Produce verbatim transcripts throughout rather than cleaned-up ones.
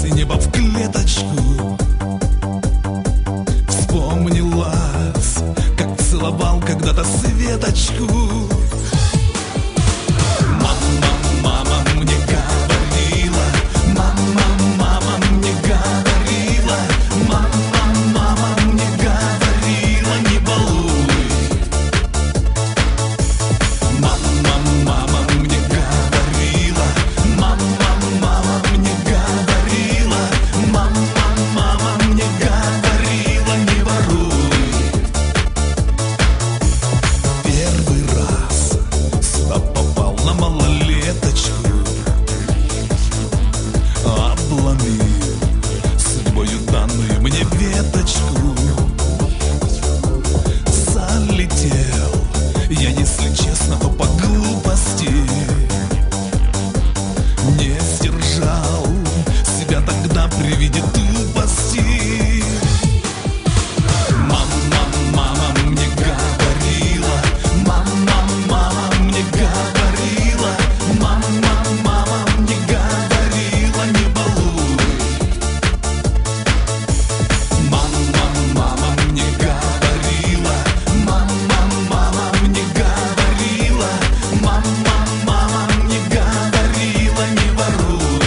и небо в клеточку. Вспомнилась, как целовал когда-то Светочку. Мама, мама мне говорила, мама, мама мне говорила, мама, мама мне говорила, не балуй. Мама, мама мне говорила, мама, мама мне говорила, мама, мама мне говорила, не воруй. Первый раз сюда попал на малолеточку, обломил судьбою данную мне веточку. Залетел я, если честно, то по глупости. Не сдержал себя тогда при виде тупости. Мама, мама мне говорила, мама, мама мне говорила, мама, мама мне говорила, не балуй. Мама, мама мне говорила, мама, мама мне говорила, мама, мама мне говорила, не воруй.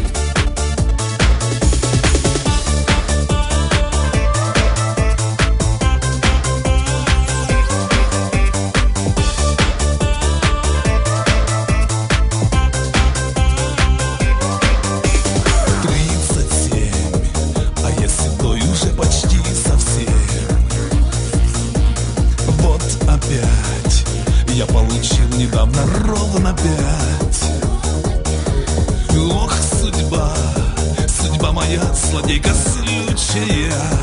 Тридцать семь, а я седой уже почти совсем. Вот опять я получил недавно ровно пять. Ох, судьба, судьба моя, злодейка случая.